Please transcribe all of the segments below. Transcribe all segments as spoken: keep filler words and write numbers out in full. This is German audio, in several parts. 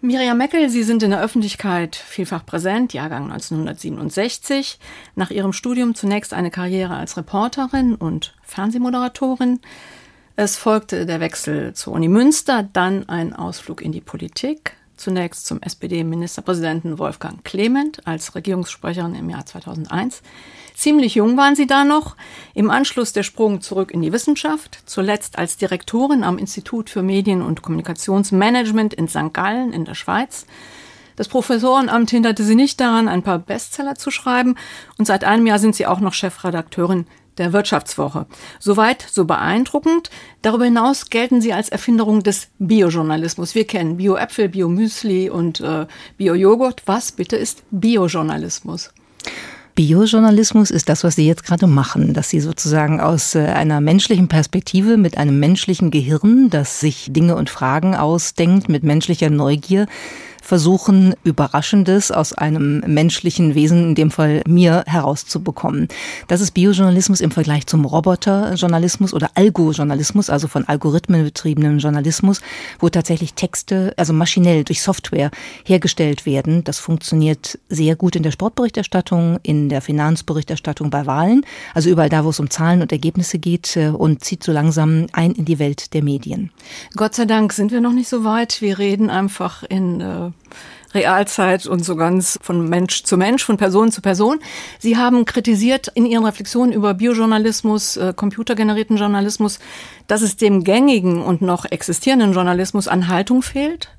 Miriam Meckel, Sie sind in der Öffentlichkeit vielfach präsent, Jahrgang neunzehnhundertsiebenundsechzig. Nach Ihrem Studium zunächst eine Karriere als Reporterin und Fernsehmoderatorin. Es folgte der Wechsel zur Uni Münster, dann ein Ausflug in die Politik. Zunächst zum S P D-Ministerpräsidenten Wolfgang Clement als Regierungssprecherin im Jahr zweitausendeins. Ziemlich jung waren Sie da noch. Im Anschluss der Sprung zurück in die Wissenschaft. Zuletzt als Direktorin am Institut für Medien- und Kommunikationsmanagement in Sankt Gallen in der Schweiz. Das Professorenamt hinderte Sie nicht daran, ein paar Bestseller zu schreiben. Und seit einem Jahr sind Sie auch noch Chefredakteurin der Wirtschaftswoche. Soweit, so beeindruckend. Darüber hinaus gelten Sie als Erfinderung des Biojournalismus. Wir kennen Bio-Äpfel, Bio-Müsli und äh, Bio-Joghurt. Was bitte ist Biojournalismus? Biojournalismus ist das, was Sie jetzt gerade machen, dass Sie sozusagen aus einer menschlichen Perspektive mit einem menschlichen Gehirn, das sich Dinge und Fragen ausdenkt, mit menschlicher Neugier, versuchen, Überraschendes aus einem menschlichen Wesen, in dem Fall mir, herauszubekommen. Das ist Biojournalismus im Vergleich zum Roboterjournalismus oder Algojournalismus, also von Algorithmen betriebenem Journalismus, wo tatsächlich Texte, also maschinell durch Software hergestellt werden. Das funktioniert sehr gut in der Sportberichterstattung, in der Finanzberichterstattung bei Wahlen, also überall da, wo es um Zahlen und Ergebnisse geht, und zieht so langsam ein in die Welt der Medien. Gott sei Dank sind wir noch nicht so weit. Wir reden einfach in äh Realzeit und so ganz von Mensch zu Mensch, von Person zu Person. Sie haben kritisiert in Ihren Reflexionen über Biojournalismus, äh, computergenerierten Journalismus, dass es dem gängigen und noch existierenden Journalismus an Haltung fehlt?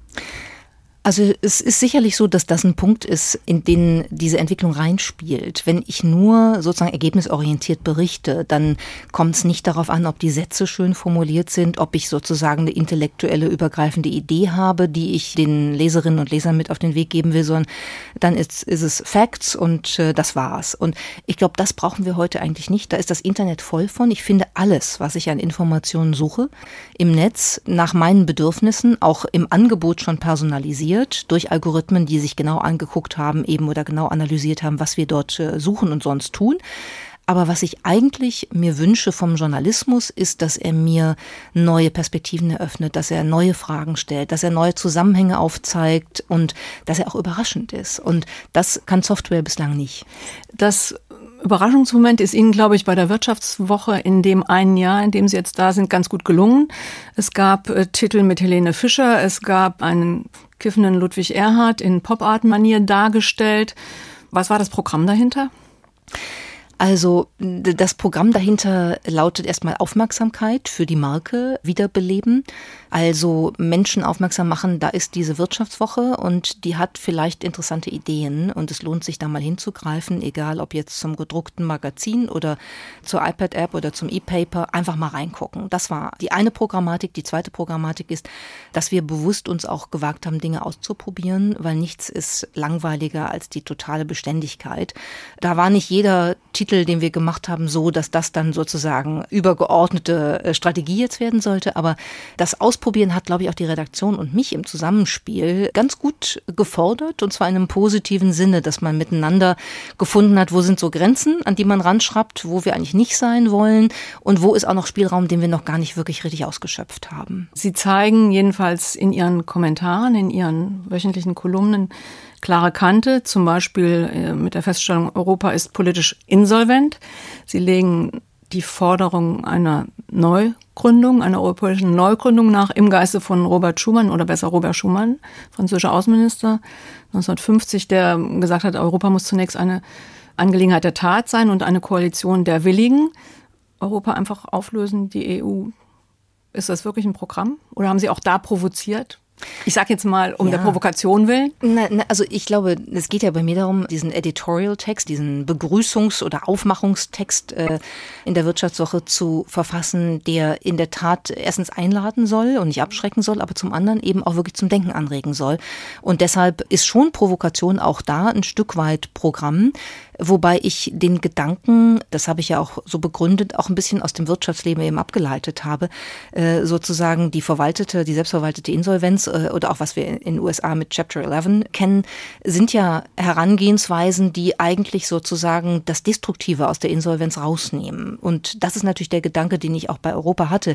Also es ist sicherlich so, dass das ein Punkt ist, in den diese Entwicklung reinspielt. Wenn ich nur sozusagen ergebnisorientiert berichte, dann kommt es nicht darauf an, ob die Sätze schön formuliert sind, ob ich sozusagen eine intellektuelle, übergreifende Idee habe, die ich den Leserinnen und Lesern mit auf den Weg geben will, sondern dann ist, ist es Facts und äh, das war's. Und ich glaube, das brauchen wir heute eigentlich nicht. Da ist das Internet voll von. Ich finde alles, was ich an Informationen suche, im Netz nach meinen Bedürfnissen, auch im Angebot schon personalisiert, durch Algorithmen, die sich genau angeguckt haben eben oder genau analysiert haben, was wir dort suchen und sonst tun. Aber was ich eigentlich mir wünsche vom Journalismus, ist, dass er mir neue Perspektiven eröffnet, dass er neue Fragen stellt, dass er neue Zusammenhänge aufzeigt und dass er auch überraschend ist. Und das kann Software bislang nicht. Das Überraschungsmoment ist Ihnen, glaube ich, bei der Wirtschaftswoche in dem einen Jahr, in dem Sie jetzt da sind, ganz gut gelungen. Es gab äh, Titel mit Helene Fischer, es gab einen kiffenden Ludwig Erhard in Pop-Art-Manier dargestellt. Was war das Programm dahinter? Also das Programm dahinter lautet erstmal Aufmerksamkeit für die Marke wiederbeleben. Also Menschen aufmerksam machen, da ist diese Wirtschaftswoche und die hat vielleicht interessante Ideen und es lohnt sich da mal hinzugreifen, egal ob jetzt zum gedruckten Magazin oder zur iPad-App oder zum E-Paper, einfach mal reingucken. Das war die eine Programmatik. Die zweite Programmatik ist, dass wir bewusst uns auch gewagt haben, Dinge auszuprobieren, weil nichts ist langweiliger als die totale Beständigkeit. Da war nicht jeder Titel, den wir gemacht haben, so, dass das dann sozusagen übergeordnete Strategie jetzt werden sollte, aber das Ausprobieren hat, glaube ich, auch die Redaktion und mich im Zusammenspiel ganz gut gefordert und zwar in einem positiven Sinne, dass man miteinander gefunden hat, wo sind so Grenzen, an die man ranschraubt, wo wir eigentlich nicht sein wollen und wo ist auch noch Spielraum, den wir noch gar nicht wirklich richtig ausgeschöpft haben. Sie zeigen jedenfalls in Ihren Kommentaren, in Ihren wöchentlichen Kolumnen klare Kante, zum Beispiel äh, mit der Feststellung, Europa ist politisch insolvent. Sie legen die Forderung einer Neugründung, einer europäischen Neugründung nach, im Geiste von Robert Schuman, oder besser Robert Schuman, französischer Außenminister neunzehnhundertfünfzig, der gesagt hat, Europa muss zunächst eine Angelegenheit der Tat sein und eine Koalition der Willigen. Europa einfach auflösen, die E U. Ist das wirklich ein Programm? Oder haben Sie auch da provoziert? Ich sage jetzt mal, um ja. der Provokation willen. Na, na, also ich glaube, es geht ja bei mir darum, diesen Editorial-Text, diesen Begrüßungs- oder Aufmachungstext äh, in der Wirtschaftswoche zu verfassen, der in der Tat erstens einladen soll und nicht abschrecken soll, aber zum anderen eben auch wirklich zum Denken anregen soll. Und deshalb ist schon Provokation auch da ein Stück weit Programm. Wobei ich den Gedanken, das habe ich ja auch so begründet, auch ein bisschen aus dem Wirtschaftsleben eben abgeleitet habe, sozusagen die verwaltete, die selbstverwaltete Insolvenz oder auch was wir in den U S A mit Chapter elf kennen, sind ja Herangehensweisen, die eigentlich sozusagen das Destruktive aus der Insolvenz rausnehmen. Und das ist natürlich der Gedanke, den ich auch bei Europa hatte.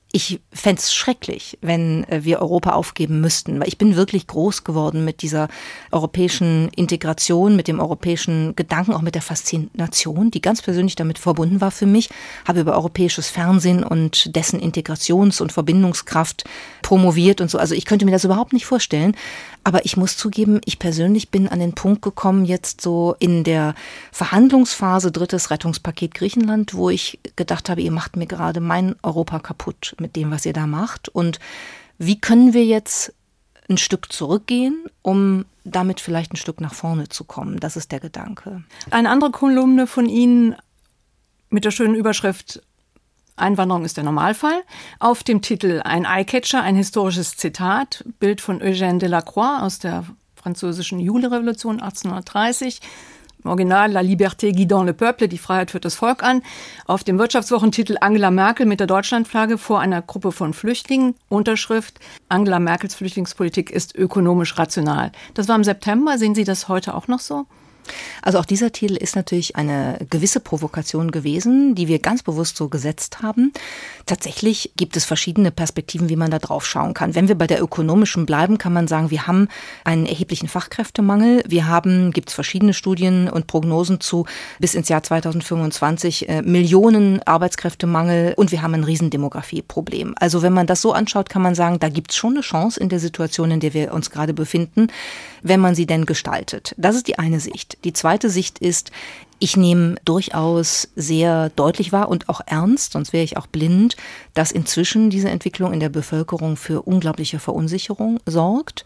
Ich fände es schrecklich, wenn wir Europa aufgeben müssten, weil ich bin wirklich groß geworden mit dieser europäischen Integration, mit dem europäischen Gedanken, auch mit der Faszination, die ganz persönlich damit verbunden war für mich. Habe über europäisches Fernsehen und dessen Integrations- und Verbindungskraft promoviert und so. Also ich könnte mir das überhaupt nicht vorstellen. Aber ich muss zugeben, ich persönlich bin an den Punkt gekommen, jetzt so in der Verhandlungsphase drittes Rettungspaket Griechenland, wo ich gedacht habe, ihr macht mir gerade mein Europa kaputt mit dem, was ihr da macht. Und wie können wir jetzt ein Stück zurückgehen, um damit vielleicht ein Stück nach vorne zu kommen? Das ist der Gedanke. Eine andere Kolumne von Ihnen mit der schönen Überschrift Einwanderung ist der Normalfall. Auf dem Titel ein Eyecatcher, ein historisches Zitat, Bild von Eugène Delacroix aus der französischen Julirevolution achtzehnhundertdreißig. Im Original La liberté guidant le peuple, die Freiheit führt das Volk an. Auf dem Wirtschaftswochentitel Angela Merkel mit der Deutschlandflagge vor einer Gruppe von Flüchtlingen. Unterschrift Angela Merkels Flüchtlingspolitik ist ökonomisch rational. Das war im September. Sehen Sie das heute auch noch so? Also auch dieser Titel ist natürlich eine gewisse Provokation gewesen, die wir ganz bewusst so gesetzt haben. Tatsächlich gibt es verschiedene Perspektiven, wie man da drauf schauen kann. Wenn wir bei der ökonomischen bleiben, kann man sagen, wir haben einen erheblichen Fachkräftemangel. Wir haben, gibt es verschiedene Studien und Prognosen zu, bis ins Jahr zweitausendfünfundzwanzig äh, Millionen Arbeitskräftemangel und wir haben ein Riesendemografieproblem. Also wenn man das so anschaut, kann man sagen, da gibt es schon eine Chance in der Situation, in der wir uns gerade befinden, wenn man sie denn gestaltet. Das ist die eine Sicht. Die zweite Sicht ist, ich nehme durchaus sehr deutlich wahr und auch ernst, sonst wäre ich auch blind, dass inzwischen diese Entwicklung in der Bevölkerung für unglaubliche Verunsicherung sorgt.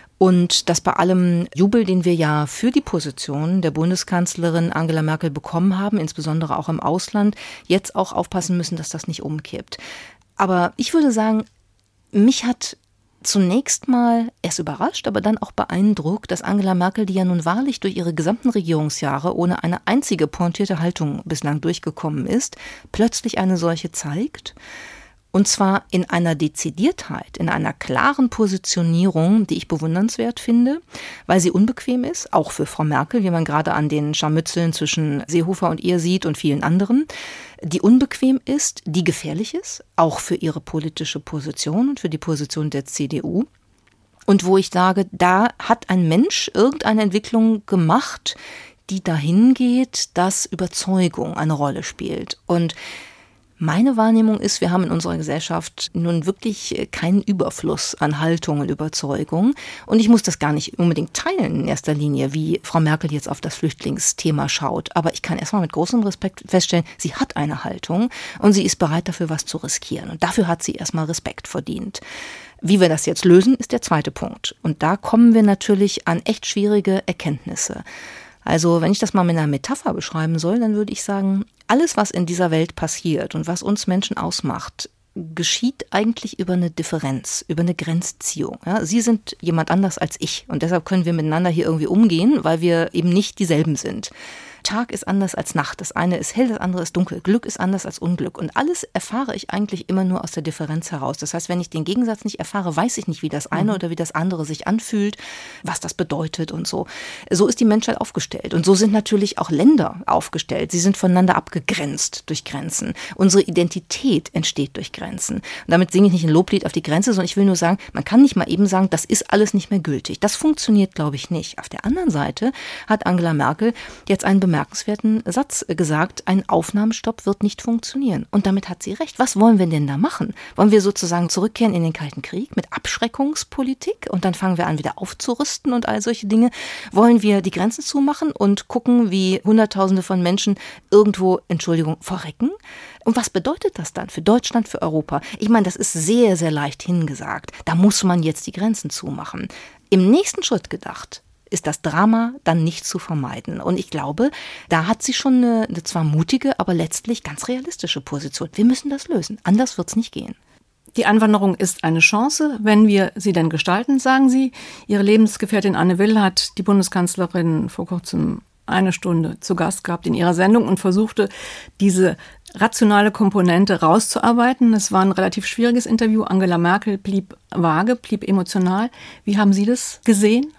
Und dass bei allem Jubel, den wir ja für die Position der Bundeskanzlerin Angela Merkel bekommen haben, insbesondere auch im Ausland, jetzt auch aufpassen müssen, dass das nicht umkippt. Aber ich würde sagen, mich hat zunächst mal erst überrascht, aber dann auch beeindruckt, dass Angela Merkel, die ja nun wahrlich durch ihre gesamten Regierungsjahre ohne eine einzige pointierte Haltung bislang durchgekommen ist, plötzlich eine solche zeigt. Und zwar in einer Dezidiertheit, in einer klaren Positionierung, die ich bewundernswert finde, weil sie unbequem ist, auch für Frau Merkel, wie man gerade an den Scharmützeln zwischen Seehofer und ihr sieht und vielen anderen, die unbequem ist, die gefährlich ist, auch für ihre politische Position und für die Position der C D U. Und wo ich sage, da hat ein Mensch irgendeine Entwicklung gemacht, die dahin geht, dass Überzeugung eine Rolle spielt. Und meine Wahrnehmung ist, wir haben in unserer Gesellschaft nun wirklich keinen Überfluss an Haltung und Überzeugung. Und ich muss das gar nicht unbedingt teilen in erster Linie, wie Frau Merkel jetzt auf das Flüchtlingsthema schaut. Aber ich kann erstmal mit großem Respekt feststellen, sie hat eine Haltung und sie ist bereit dafür, was zu riskieren. Und dafür hat sie erstmal Respekt verdient. Wie wir das jetzt lösen, ist der zweite Punkt. Und da kommen wir natürlich an echt schwierige Erkenntnisse. Also wenn ich das mal mit einer Metapher beschreiben soll, dann würde ich sagen, alles, was in dieser Welt passiert und was uns Menschen ausmacht, geschieht eigentlich über eine Differenz, über eine Grenzziehung. Ja, Sie sind jemand anders als ich und deshalb können wir miteinander hier irgendwie umgehen, weil wir eben nicht dieselben sind. Tag ist anders als Nacht. Das eine ist hell, das andere ist dunkel. Glück ist anders als Unglück. Und alles erfahre ich eigentlich immer nur aus der Differenz heraus. Das heißt, wenn ich den Gegensatz nicht erfahre, weiß ich nicht, wie das eine mhm. oder wie das andere sich anfühlt, was das bedeutet und so. So ist die Menschheit aufgestellt. Und so sind natürlich auch Länder aufgestellt. Sie sind voneinander abgegrenzt durch Grenzen. Unsere Identität entsteht durch Grenzen. Und damit singe ich nicht ein Loblied auf die Grenze, sondern ich will nur sagen, man kann nicht mal eben sagen, das ist alles nicht mehr gültig. Das funktioniert, glaube ich, nicht. Auf der anderen Seite hat Angela Merkel jetzt einen bemerkenswerten Satz gesagt, ein Aufnahmestopp wird nicht funktionieren. Und damit hat sie recht. Was wollen wir denn da machen? Wollen wir sozusagen zurückkehren in den Kalten Krieg mit Abschreckungspolitik und dann fangen wir an, wieder aufzurüsten und all solche Dinge? Wollen wir die Grenzen zumachen und gucken, wie Hunderttausende von Menschen irgendwo, Entschuldigung, verrecken? Und was bedeutet das dann für Deutschland, für Europa? Ich meine, das ist sehr, sehr leicht hingesagt. Da muss man jetzt die Grenzen zumachen. Im nächsten Schritt gedacht, ist das Drama dann nicht zu vermeiden. Und ich glaube, da hat sie schon eine, eine zwar mutige, aber letztlich ganz realistische Position. Wir müssen das lösen. Anders wird es nicht gehen. Die Einwanderung ist eine Chance, wenn wir sie denn gestalten, sagen Sie. Ihre Lebensgefährtin Anne Will hat die Bundeskanzlerin vor kurzem eine Stunde zu Gast gehabt in ihrer Sendung und versuchte, diese rationale Komponente rauszuarbeiten. Es war ein relativ schwieriges Interview. Angela Merkel blieb vage, blieb emotional. Wie haben Sie das gesehen?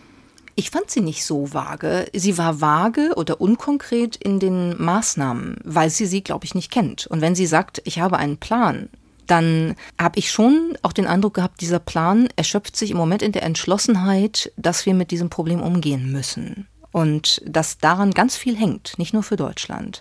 Ich fand sie nicht so vage. Sie war vage oder unkonkret in den Maßnahmen, weil sie sie, glaube ich, nicht kennt. Und wenn sie sagt, ich habe einen Plan, dann habe ich schon auch den Eindruck gehabt, dieser Plan erschöpft sich im Moment in der Entschlossenheit, dass wir mit diesem Problem umgehen müssen. Und dass daran ganz viel hängt, nicht nur für Deutschland.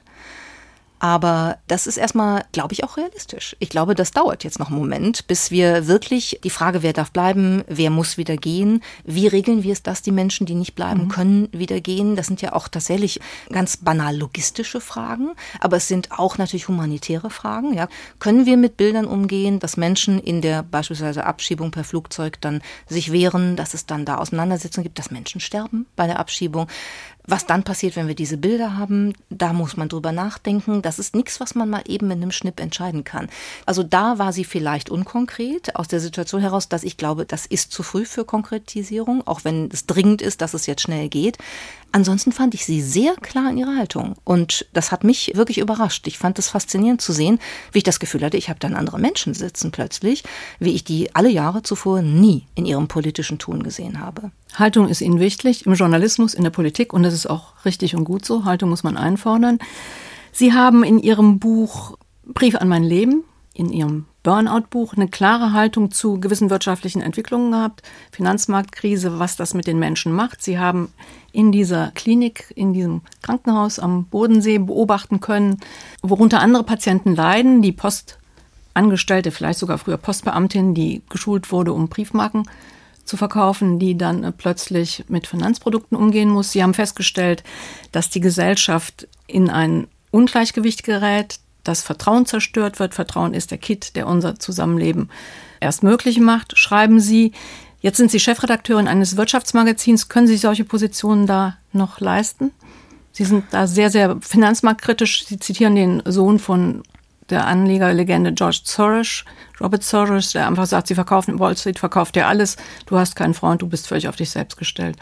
Aber das ist erstmal, glaube ich, auch realistisch. Ich glaube, das dauert jetzt noch einen Moment, bis wir wirklich die Frage, wer darf bleiben, wer muss wieder gehen, wie regeln wir es, dass die Menschen, die nicht bleiben können, wieder gehen. Das sind ja auch tatsächlich ganz banal logistische Fragen, aber es sind auch natürlich humanitäre Fragen. Ja. Können wir mit Bildern umgehen, dass Menschen in der beispielsweise Abschiebung per Flugzeug dann sich wehren, dass es dann da Auseinandersetzungen gibt, dass Menschen sterben bei der Abschiebung? Was dann passiert, wenn wir diese Bilder haben, da muss man drüber nachdenken. Das ist nichts, was man mal eben mit einem Schnipp entscheiden kann. Also da war sie vielleicht unkonkret aus der Situation heraus, dass ich glaube, das ist zu früh für Konkretisierung, auch wenn es dringend ist, dass es jetzt schnell geht. Ansonsten fand ich sie sehr klar in ihrer Haltung und das hat mich wirklich überrascht. Ich fand es faszinierend zu sehen, wie ich das Gefühl hatte, ich habe dann andere Menschen sitzen plötzlich, wie ich die alle Jahre zuvor nie in ihrem politischen Tun gesehen habe. Haltung ist Ihnen wichtig im Journalismus, in der Politik und das ist auch richtig und gut so. Haltung muss man einfordern. Sie haben in Ihrem Buch Brief an mein Leben, in Ihrem Burnout-Buch eine klare Haltung zu gewissen wirtschaftlichen Entwicklungen gehabt, Finanzmarktkrise, was das mit den Menschen macht. Sie haben in dieser Klinik, in diesem Krankenhaus am Bodensee beobachten können, worunter andere Patienten leiden, die Postangestellte, vielleicht sogar früher Postbeamtin, die geschult wurde, um Briefmarken zu verkaufen, die dann plötzlich mit Finanzprodukten umgehen muss. Sie haben festgestellt, dass die Gesellschaft in ein Ungleichgewicht gerät, dass Vertrauen zerstört wird. Vertrauen ist der Kitt, der unser Zusammenleben erst möglich macht, schreiben Sie. Jetzt sind Sie Chefredakteurin eines Wirtschaftsmagazins. Können Sie solche Positionen da noch leisten? Sie sind da sehr, sehr finanzmarktkritisch. Sie zitieren den Sohn von der Anlegerlegende George Soros, Robert Soros, der einfach sagt, Sie verkaufen, Wall Street verkauft ja alles. Du hast keinen Freund, du bist völlig auf dich selbst gestellt.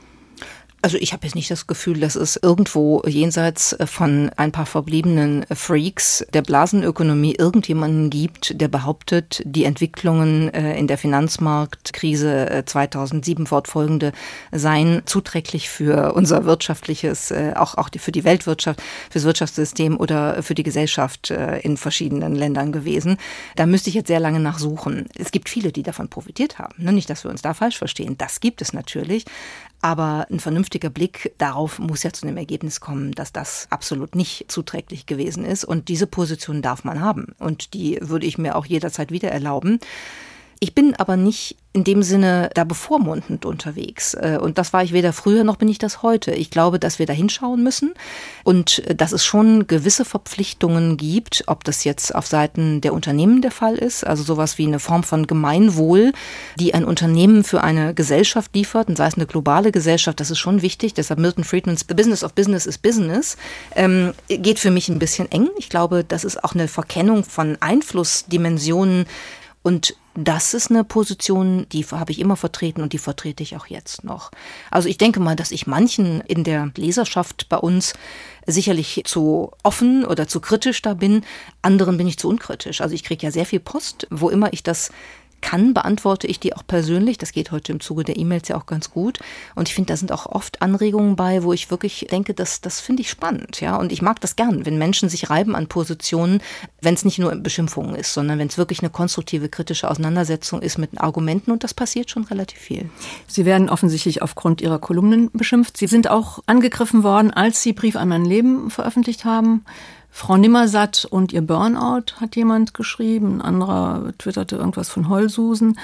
Also ich habe jetzt nicht das Gefühl, dass es irgendwo jenseits von ein paar verbliebenen Freaks der Blasenökonomie irgendjemanden gibt, der behauptet, die Entwicklungen in der Finanzmarktkrise zweitausendsieben fortfolgende seien zuträglich für unser wirtschaftliches, auch, auch für die Weltwirtschaft, fürs Wirtschaftssystem oder für die Gesellschaft in verschiedenen Ländern gewesen. Da müsste ich jetzt sehr lange nachsuchen. Es gibt viele, die davon profitiert haben. Nicht, dass wir uns da falsch verstehen. Das gibt es natürlich. Aber ein vernünftiger Blick darauf muss ja zu dem Ergebnis kommen, dass das absolut nicht zuträglich gewesen ist. Und diese Position darf man haben. Und die würde ich mir auch jederzeit wieder erlauben. Ich bin aber nicht in dem Sinne da bevormundend unterwegs. Und das war ich weder früher noch bin ich das heute. Ich glaube, dass wir da hinschauen müssen und dass es schon gewisse Verpflichtungen gibt, ob das jetzt auf Seiten der Unternehmen der Fall ist, also sowas wie eine Form von Gemeinwohl, die ein Unternehmen für eine Gesellschaft liefert, und sei es eine globale Gesellschaft, das ist schon wichtig. Deshalb Milton Friedmans The Business of Business is Business ähm, geht für mich ein bisschen eng. Ich glaube, das ist auch eine Verkennung von Einflussdimensionen. Und das ist eine Position, die habe ich immer vertreten und die vertrete ich auch jetzt noch. Also ich denke mal, dass ich manchen in der Leserschaft bei uns sicherlich zu offen oder zu kritisch da bin. Anderen bin ich zu unkritisch. Also ich kriege ja sehr viel Post, wo immer ich das kann, beantworte ich die auch persönlich. Das geht heute im Zuge der E-Mails ja auch ganz gut. Und ich finde, da sind auch oft Anregungen bei, wo ich wirklich denke, das, das finde ich spannend. Ja? Und ich mag das gern, wenn Menschen sich reiben an Positionen, wenn es nicht nur Beschimpfungen ist, sondern wenn es wirklich eine konstruktive, kritische Auseinandersetzung ist mit Argumenten. Und das passiert schon relativ viel. Sie werden offensichtlich aufgrund Ihrer Kolumnen beschimpft. Sie sind auch angegriffen worden, als Sie Brief an mein Leben veröffentlicht haben. Frau Nimmersatt und ihr Burnout, hat jemand geschrieben. Ein anderer twitterte irgendwas von Heulsusen.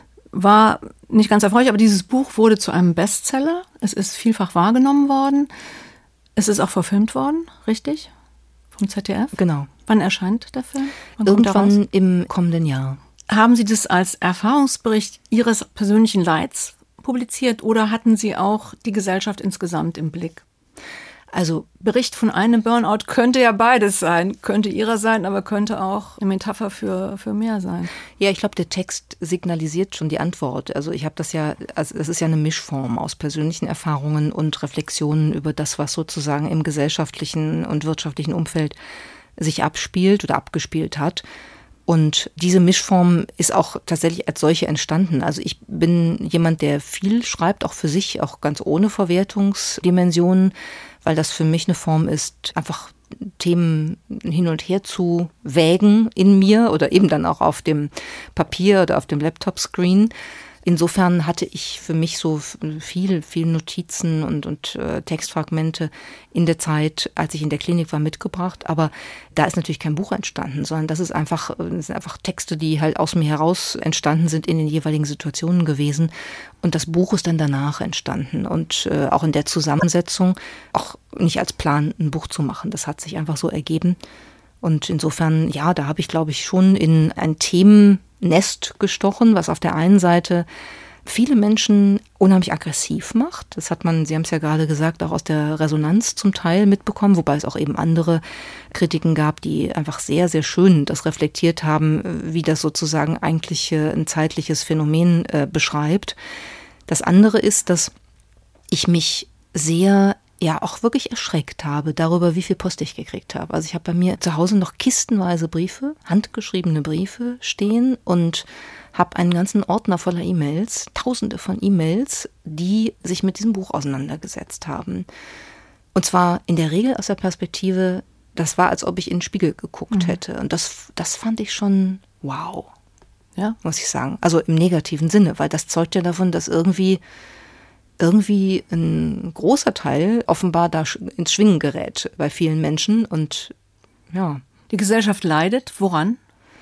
War nicht ganz erfreulich, aber dieses Buch wurde zu einem Bestseller. Es ist vielfach wahrgenommen worden. Es ist auch verfilmt worden, richtig? Vom Z D F? Genau. Wann erscheint der Film? Wann Irgendwann im kommenden Jahr. Haben Sie das als Erfahrungsbericht Ihres persönlichen Leids publiziert oder hatten Sie auch die Gesellschaft insgesamt im Blick? Also Bericht von einem Burnout könnte ja beides sein. Könnte Ihrer sein, aber könnte auch eine Metapher für, für mehr sein. Ja, ich glaube, der Text signalisiert schon die Antwort. Also ich habe das ja, also das ist ja eine Mischform aus persönlichen Erfahrungen und Reflexionen über das, was sozusagen im gesellschaftlichen und wirtschaftlichen Umfeld sich abspielt oder abgespielt hat. Und diese Mischform ist auch tatsächlich als solche entstanden. Also ich bin jemand, der viel schreibt, auch für sich, auch ganz ohne Verwertungsdimensionen, weil das für mich eine Form ist, einfach Themen hin und her zu wägen in mir oder eben dann auch auf dem Papier oder auf dem Laptop-Screen. Insofern hatte ich für mich so viel, viel Notizen und, und äh, Textfragmente in der Zeit, als ich in der Klinik war, mitgebracht. Aber da ist natürlich kein Buch entstanden, sondern das ist einfach, das sind einfach Texte, die halt aus mir heraus entstanden sind in den jeweiligen Situationen gewesen. Und das Buch ist dann danach entstanden und äh, auch in der Zusammensetzung, auch nicht als Plan, ein Buch zu machen. Das hat sich einfach so ergeben. Und insofern, ja, da habe ich, glaube ich, schon in ein Themennest gestochen, was auf der einen Seite viele Menschen unheimlich aggressiv macht. Das hat man, Sie haben es ja gerade gesagt, auch aus der Resonanz zum Teil mitbekommen, wobei es auch eben andere Kritiken gab, die einfach sehr, sehr schön das reflektiert haben, wie das sozusagen eigentlich ein zeitliches Phänomen äh, beschreibt. Das andere ist, dass ich mich sehr ja auch wirklich erschreckt habe darüber, wie viel Post ich gekriegt habe. Also ich habe bei mir zu Hause noch kistenweise Briefe, handgeschriebene Briefe stehen und habe einen ganzen Ordner voller E-Mails, tausende von E-Mails, die sich mit diesem Buch auseinandergesetzt haben. Und zwar in der Regel aus der Perspektive, das war, als ob ich in den Spiegel geguckt mhm. hätte. Und das, das fand ich schon wow, ja, muss ich sagen. Also im negativen Sinne, weil das zeugt ja davon, dass irgendwie irgendwie ein großer Teil offenbar da ins Schwingen gerät bei vielen Menschen und ja. Die Gesellschaft leidet. Woran?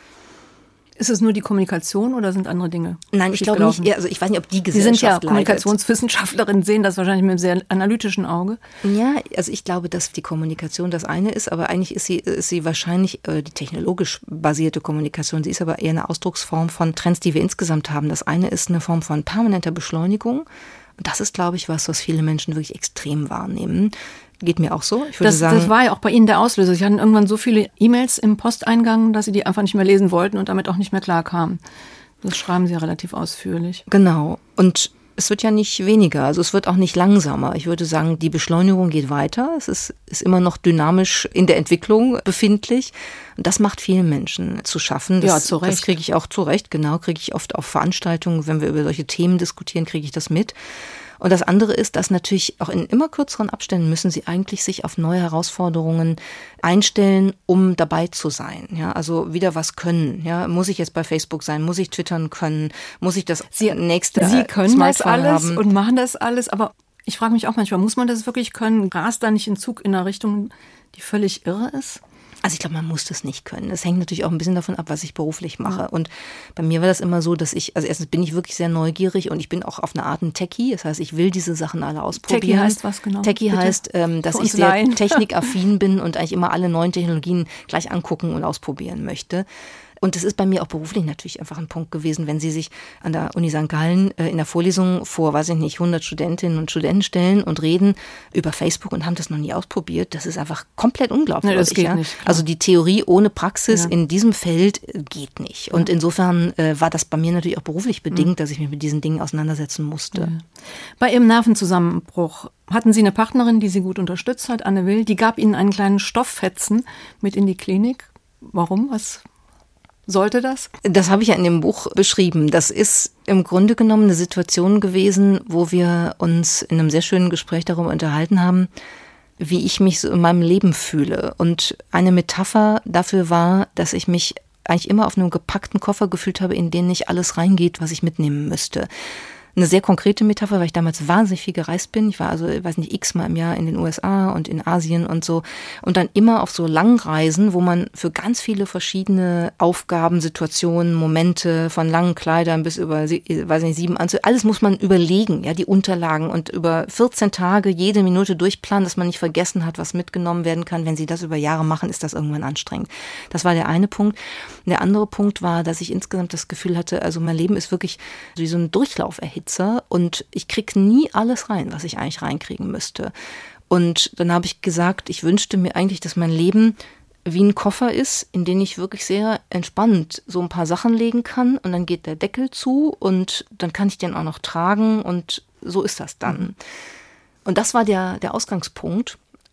Ist es nur die Kommunikation oder sind andere Dinge? Nein, ich glaube nicht. Also ich weiß nicht, ob die Gesellschaft leidet. Sie sind ja Kommunikationswissenschaftlerin, sehen das wahrscheinlich mit einem sehr analytischen Auge. Ja, also ich glaube, dass die Kommunikation das eine ist, aber eigentlich ist sie, ist sie wahrscheinlich äh, die technologisch basierte Kommunikation. Sie ist aber eher eine Ausdrucksform von Trends, die wir insgesamt haben. Das eine ist eine Form von permanenter Beschleunigung. Und das ist, glaube ich, was, was viele Menschen wirklich extrem wahrnehmen. Geht mir auch so. Ich würde das, sagen, das war ja auch bei Ihnen der Auslöser. Sie hatten irgendwann so viele E-Mails im Posteingang, dass Sie die einfach nicht mehr lesen wollten und damit auch nicht mehr klarkamen. Das schreiben Sie ja relativ ausführlich. Genau. Und es wird ja nicht weniger, also es wird auch nicht langsamer. Ich würde sagen, die Beschleunigung geht weiter. Es ist, ist immer noch dynamisch in der Entwicklung befindlich. Und das macht vielen Menschen zu schaffen. Das, ja, zu Recht. Das kriege ich auch zu Recht, genau, kriege ich oft auf Veranstaltungen, wenn wir über solche Themen diskutieren, kriege ich das mit. Und das andere ist, dass natürlich auch in immer kürzeren Abständen müssen sie eigentlich sich auf neue Herausforderungen einstellen, um dabei zu sein. Ja, also wieder was können. Ja, muss ich jetzt bei Facebook sein? Muss ich twittern können? Muss ich das sie, nächste Sie können Smartphone das alles haben? Und machen das alles, aber ich frage mich auch manchmal, muss man das wirklich können? Rast da nicht ein Zug in einer Richtung, die völlig irre ist? Also ich glaube, man muss das nicht können. Es hängt natürlich auch ein bisschen davon ab, was ich beruflich mache. Und bei mir war das immer so, dass ich, also erstens bin ich wirklich sehr neugierig und ich bin auch auf eine Art ein Techie. Das heißt, ich will diese Sachen alle ausprobieren. Techie heißt was genau? Techie Bitte? heißt, ähm, dass ich sehr Laien. technikaffin bin und eigentlich immer alle neuen Technologien gleich angucken und ausprobieren möchte. Und das ist bei mir auch beruflich natürlich einfach ein Punkt gewesen, wenn Sie sich an der Uni Sankt Gallen äh, in der Vorlesung vor, weiß ich nicht, hundert Studentinnen und Studenten stellen und reden über Facebook und haben das noch nie ausprobiert. Das ist einfach komplett unglaublich. Nee, das geht ja? nicht. Klar. Also die Theorie ohne Praxis ja. in diesem Feld geht nicht. Und ja. insofern äh, war das bei mir natürlich auch beruflich bedingt, mhm. dass ich mich mit diesen Dingen auseinandersetzen musste. Ja. Bei Ihrem Nervenzusammenbruch hatten Sie eine Partnerin, die Sie gut unterstützt hat, Anne Will, die gab Ihnen einen kleinen Stofffetzen mit in die Klinik. Warum? Was sollte das? Das habe ich ja in dem Buch beschrieben. Das ist im Grunde genommen eine Situation gewesen, wo wir uns in einem sehr schönen Gespräch darüber unterhalten haben, wie ich mich so in meinem Leben fühle. Und eine Metapher dafür war, dass ich mich eigentlich immer auf einem gepackten Koffer gefühlt habe, in den nicht alles reingeht, was ich mitnehmen müsste. Eine sehr konkrete Metapher, weil ich damals wahnsinnig viel gereist bin. Ich war also, ich weiß nicht, x-mal im Jahr in den U S A und in Asien und so. Und dann immer auf so Langreisen, wo man für ganz viele verschiedene Aufgaben, Situationen, Momente, von langen Kleidern bis über, weiß nicht, sieben Anzüge, alles muss man überlegen, ja, die Unterlagen und über vierzehn Tage jede Minute durchplanen, dass man nicht vergessen hat, was mitgenommen werden kann. Wenn Sie das über Jahre machen, ist das irgendwann anstrengend. Das war der eine Punkt. Der andere Punkt war, dass ich insgesamt das Gefühl hatte, also mein Leben ist wirklich wie so ein Durchlauferhitzer. Und ich kriege nie alles rein, was ich eigentlich reinkriegen müsste. Und dann habe ich gesagt, ich wünschte mir eigentlich, dass mein Leben wie ein Koffer ist, in den ich wirklich sehr entspannt so ein paar Sachen legen kann. Und dann geht der Deckel zu und dann kann ich den auch noch tragen und so ist das dann. Und das war der, der Ausgangspunkt.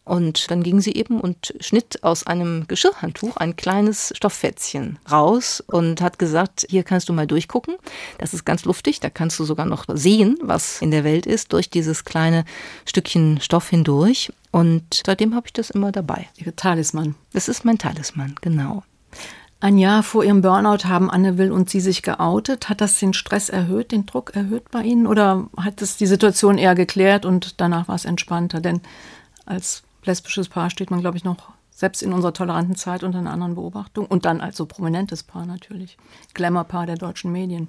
Und dann ging sie eben und schnitt aus einem Geschirrhandtuch ein kleines Stofffätzchen raus und hat gesagt, hier kannst du mal durchgucken. Das ist ganz luftig, da kannst du sogar noch sehen, was in der Welt ist, durch dieses kleine Stückchen Stoff hindurch. Und seitdem habe ich das immer dabei. Ihr Talisman. Das ist mein Talisman, genau. Ein Jahr vor ihrem Burnout haben Anne Will und Sie sich geoutet. Hat das den Stress erhöht, den Druck erhöht bei Ihnen? Oder hat es die Situation eher geklärt und danach war es entspannter? Denn als lesbisches Paar steht man, glaube ich, noch selbst in unserer toleranten Zeit unter einer anderen Beobachtung. Und dann als so prominentes Paar natürlich. Glamour-Paar der deutschen Medien.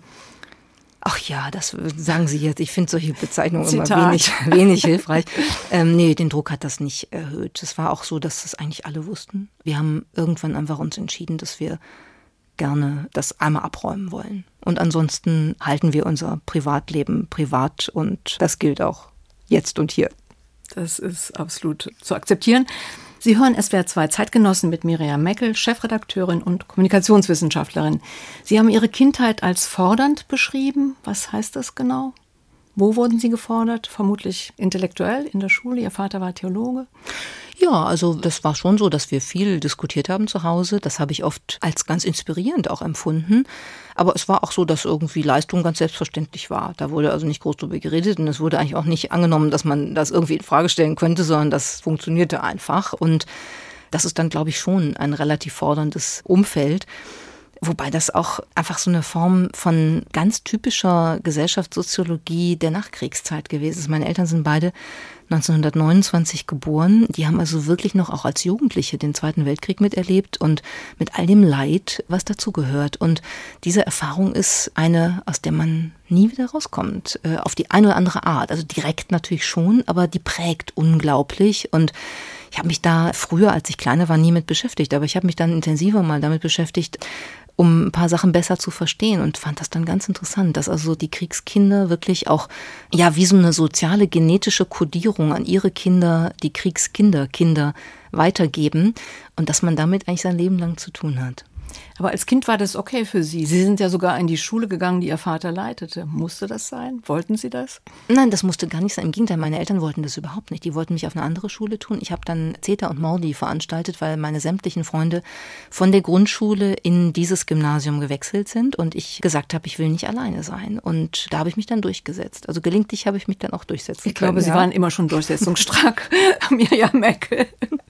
Ach ja, das sagen Sie jetzt. Ich finde solche Bezeichnungen Zitat. immer wenig, wenig hilfreich. Ähm, nee, den Druck hat das nicht erhöht. Es war auch so, dass das eigentlich alle wussten. Wir haben irgendwann einfach uns entschieden, dass wir gerne das einmal abräumen wollen. Und ansonsten halten wir unser Privatleben privat und das gilt auch jetzt und hier. Das ist absolut zu akzeptieren. Sie hören S W R zwei Zeitgenossen mit Miriam Meckel, Chefredakteurin und Kommunikationswissenschaftlerin. Sie haben Ihre Kindheit als fordernd beschrieben. Was heißt das genau? Wo wurden Sie gefordert? Vermutlich intellektuell in der Schule. Ihr Vater war Theologe. Ja, also das war schon so, dass wir viel diskutiert haben zu Hause. Das habe ich oft als ganz inspirierend auch empfunden. Aber es war auch so, dass irgendwie Leistung ganz selbstverständlich war. Da wurde also nicht groß drüber geredet und es wurde eigentlich auch nicht angenommen, dass man das irgendwie in Frage stellen könnte, sondern das funktionierte einfach. Und das ist dann, glaube ich, schon ein relativ forderndes Umfeld. Wobei das auch einfach so eine Form von ganz typischer Gesellschaftssoziologie der Nachkriegszeit gewesen ist. Meine Eltern sind beide neunzehnhundertneunundzwanzig geboren. Die haben also wirklich noch auch als Jugendliche den Zweiten Weltkrieg miterlebt und mit all dem Leid, was dazugehört. Und diese Erfahrung ist eine, aus der man nie wieder rauskommt, äh, auf die eine oder andere Art. Also direkt natürlich schon, aber die prägt unglaublich. Und ich habe mich da früher, als ich kleiner war, nie mit beschäftigt. Aber ich habe mich dann intensiver mal damit beschäftigt, um ein paar Sachen besser zu verstehen und fand das dann ganz interessant, dass also die Kriegskinder wirklich auch, ja, wie so eine soziale genetische Kodierung an ihre Kinder, die Kriegskinder, Kinder weitergeben und dass man damit eigentlich sein Leben lang zu tun hat. Aber als Kind war das okay für Sie. Sie sind ja sogar in die Schule gegangen, die Ihr Vater leitete. Musste das sein? Wollten Sie das? Nein, das musste gar nicht sein. Im Gegenteil, meine Eltern wollten das überhaupt nicht. Die wollten mich auf eine andere Schule tun. Ich habe dann Zeta und Mordi veranstaltet, weil meine sämtlichen Freunde von der Grundschule in dieses Gymnasium gewechselt sind und ich gesagt habe, ich will nicht alleine sein. Und da habe ich mich dann durchgesetzt. Also gelegentlich habe ich mich dann auch durchsetzen ich können. Ich glaube, ja. Sie waren immer schon durchsetzungsstark, Miriam Meckel.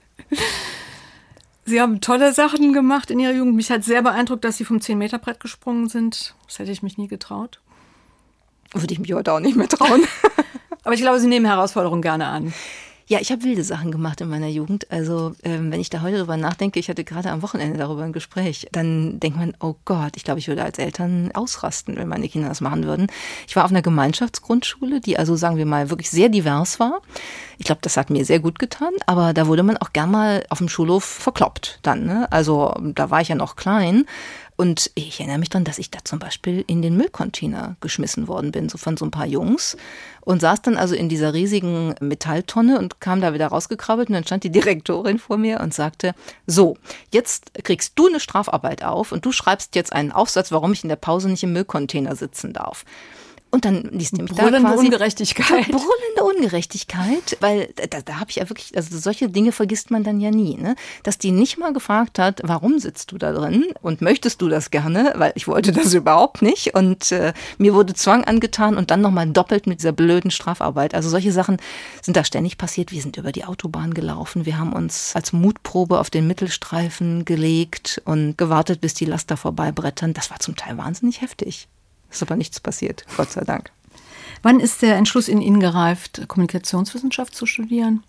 Sie haben tolle Sachen gemacht in Ihrer Jugend. Mich hat sehr beeindruckt, dass Sie vom zehn-Meter-Brett gesprungen sind. Das hätte ich mich nie getraut. Würde ich mich heute auch nicht mehr trauen. Aber ich glaube, Sie nehmen Herausforderungen gerne an. Ja, ich habe wilde Sachen gemacht in meiner Jugend. Also ähm, wenn ich da heute drüber nachdenke, ich hatte gerade am Wochenende darüber ein Gespräch, dann denkt man, oh Gott, ich glaube, ich würde als Eltern ausrasten, wenn meine Kinder das machen würden. Ich war auf einer Gemeinschaftsgrundschule, die also, sagen wir mal, wirklich sehr divers war. Ich glaube, das hat mir sehr gut getan, aber da wurde man auch gern mal auf dem Schulhof verkloppt dann, ne? Also da war ich ja noch klein. Und ich erinnere mich daran, dass ich da zum Beispiel in den Müllcontainer geschmissen worden bin, so von so ein paar Jungs. Und saß dann also in dieser riesigen Metalltonne und kam da wieder rausgekrabbelt. Und dann stand die Direktorin vor mir und sagte, so, jetzt kriegst du eine Strafarbeit auf und du schreibst jetzt einen Aufsatz, warum ich in der Pause nicht im Müllcontainer sitzen darf. Und dann ließ nämlich da brüllende quasi Ungerechtigkeit. Brüllende Ungerechtigkeit, weil da, da habe ich ja wirklich, also solche Dinge vergisst man dann ja nie, ne? Dass die nicht mal gefragt hat, warum sitzt du da drin und möchtest du das gerne, weil ich wollte das überhaupt nicht und äh, mir wurde Zwang angetan und dann nochmal doppelt mit dieser blöden Strafarbeit. Also solche Sachen sind da ständig passiert. Wir sind über die Autobahn gelaufen, wir haben uns als Mutprobe auf den Mittelstreifen gelegt und gewartet, bis die Laster vorbeibrettern. Das war zum Teil wahnsinnig heftig. Ist aber nichts passiert, Gott sei Dank. Wann ist der Entschluss in Ihnen gereift, Kommunikationswissenschaft zu studieren?